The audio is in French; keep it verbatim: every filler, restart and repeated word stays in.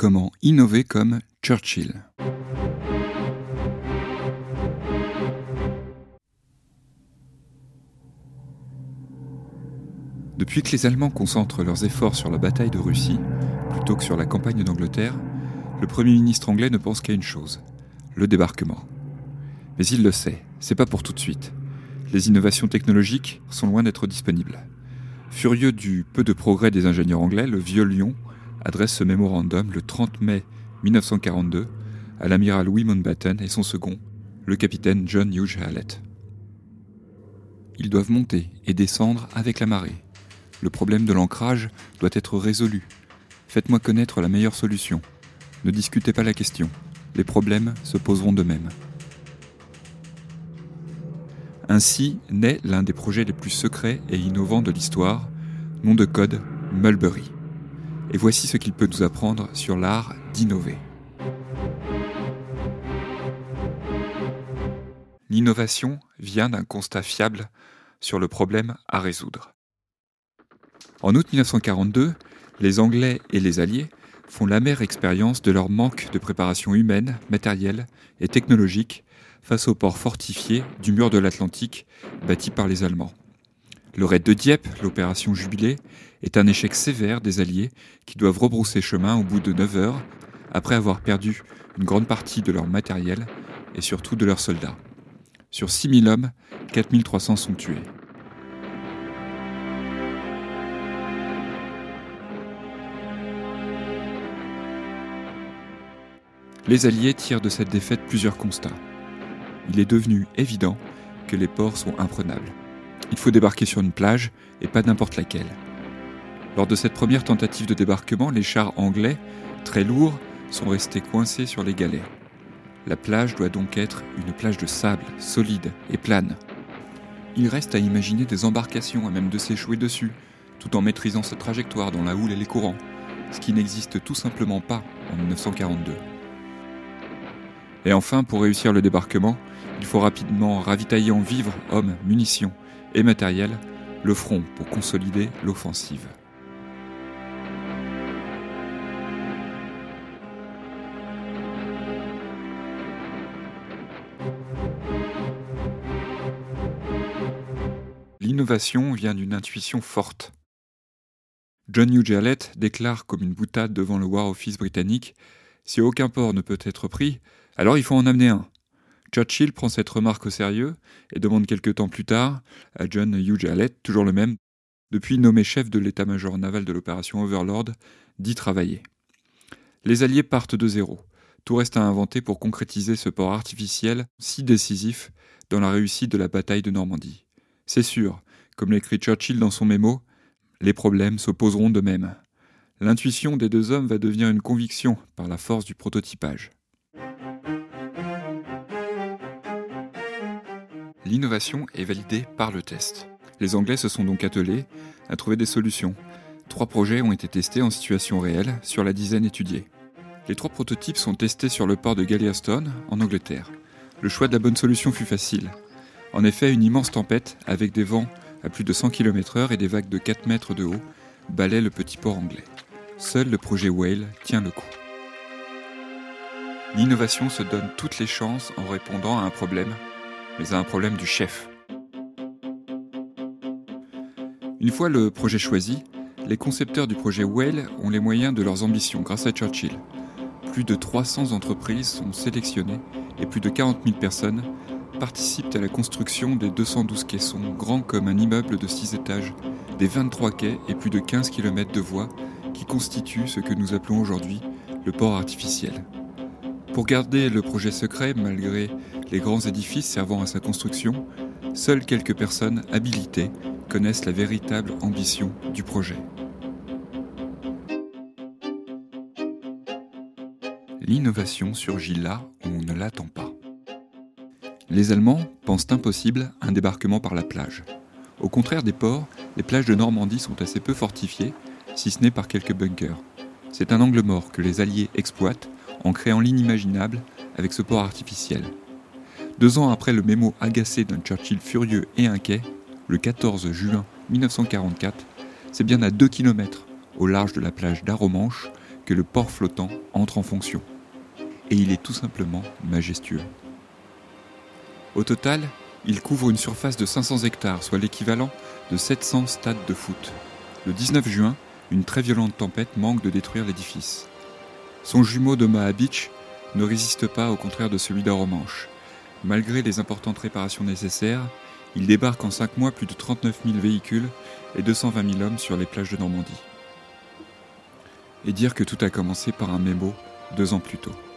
Comment innover comme Churchill. Depuis que les Allemands concentrent leurs efforts sur la bataille de Russie, plutôt que sur la campagne d'Angleterre, le Premier ministre anglais ne pense qu'à une chose, le débarquement. Mais il le sait, c'est pas pour tout de suite. Les innovations technologiques sont loin d'être disponibles. Furieux du peu de progrès des ingénieurs anglais, le vieux lion adresse ce mémorandum le trente mai mille neuf cent quarante-deux à l'amiral Louis Mountbatten et son second, le capitaine John Hughes Hallett. Ils doivent monter et descendre avec la marée. Le problème de l'ancrage doit être résolu. Faites-moi connaître la meilleure solution. Ne discutez pas la question. Les problèmes se poseront d'eux-mêmes. Ainsi naît l'un des projets les plus secrets et innovants de l'histoire, nom de code Mulberry. Et voici ce qu'il peut nous apprendre sur l'art d'innover. L'innovation vient d'un constat fiable sur le problème à résoudre. En août mille neuf cent quarante-deux, les Anglais et les Alliés font l'amère expérience de leur manque de préparation humaine, matérielle et technologique face au port fortifié du mur de l'Atlantique bâti par les Allemands. Le raid de Dieppe, l'opération Jubilé, est un échec sévère des Alliés qui doivent rebrousser chemin au bout de neuf heures après avoir perdu une grande partie de leur matériel et surtout de leurs soldats. Sur six mille hommes, quatre mille trois cents sont tués. Les Alliés tirent de cette défaite plusieurs constats. Il est devenu évident que les ports sont imprenables. Il faut débarquer sur une plage, et pas n'importe laquelle. Lors de cette première tentative de débarquement, les chars anglais, très lourds, sont restés coincés sur les galets. La plage doit donc être une plage de sable, solide et plane. Il reste à imaginer des embarcations à même de s'échouer dessus, tout en maîtrisant sa trajectoire dans la houle et les courants, ce qui n'existe tout simplement pas en mille neuf cent quarante-deux. Et enfin, pour réussir le débarquement, il faut rapidement ravitailler en vivres, hommes, munitions et matériel le front pour consolider l'offensive. L'innovation vient d'une intuition forte. John Hughes Hallett déclare comme une boutade devant le War Office britannique « Si aucun port ne peut être pris, alors il faut en amener un ». Churchill prend cette remarque au sérieux et demande quelque temps plus tard à John Hughes Hallett, toujours le même, depuis nommé chef de l'état-major naval de l'opération Overlord, d'y travailler. Les Alliés partent de zéro. Tout reste à inventer pour concrétiser ce port artificiel si décisif dans la réussite de la bataille de Normandie. C'est sûr, comme l'écrit Churchill dans son mémo, les problèmes s'opposeront d'eux-mêmes. L'intuition des deux hommes va devenir une conviction par la force du prototypage. L'innovation est validée par le test. Les Anglais se sont donc attelés à trouver des solutions. Trois projets ont été testés en situation réelle sur la dizaine étudiée. Les trois prototypes sont testés sur le port de Galveston, en Angleterre. Le choix de la bonne solution fut facile. En effet, une immense tempête, avec des vents à plus de cent kilomètres heure et des vagues de quatre mètres de haut, balaie le petit port anglais. Seul le projet Whale tient le coup. L'innovation se donne toutes les chances en répondant à un problème, mais à un problème du chef. Une fois le projet choisi, les concepteurs du projet Whale ont les moyens de leurs ambitions grâce à Churchill. Plus de trois cents entreprises sont sélectionnées et plus de quarante mille personnes participent à la construction des deux cent douze caissons, grands comme un immeuble de six étages, des vingt-trois quais et plus de quinze kilomètres de voies qui constituent ce que nous appelons aujourd'hui le port artificiel. Pour garder le projet secret, malgré les grands édifices servant à sa construction, seules quelques personnes habilitées connaissent la véritable ambition du projet. L'innovation surgit là où on ne l'attend pas. Les Allemands pensent impossible un débarquement par la plage. Au contraire des ports, les plages de Normandie sont assez peu fortifiées, si ce n'est par quelques bunkers. C'est un angle mort que les Alliés exploitent en créant l'inimaginable avec ce port artificiel. Deux ans après le mémo agacé d'un Churchill furieux et inquiet, le quatorze juin mille neuf cent quarante-quatre, c'est bien à deux kilomètres au large de la plage d'Arromanches que le port flottant entre en fonction. Et il est tout simplement majestueux. Au total, il couvre une surface de cinq cents hectares, soit l'équivalent de sept cents stades de foot. Le dix-neuf juin, une très violente tempête manque de détruire l'édifice. Son jumeau d'Omaha Beach ne résiste pas au contraire de celui d'Oromanche. Malgré les importantes réparations nécessaires, il débarque en cinq mois plus de trente-neuf mille véhicules et deux cent vingt mille hommes sur les plages de Normandie. Et dire que tout a commencé par un mémo deux ans plus tôt.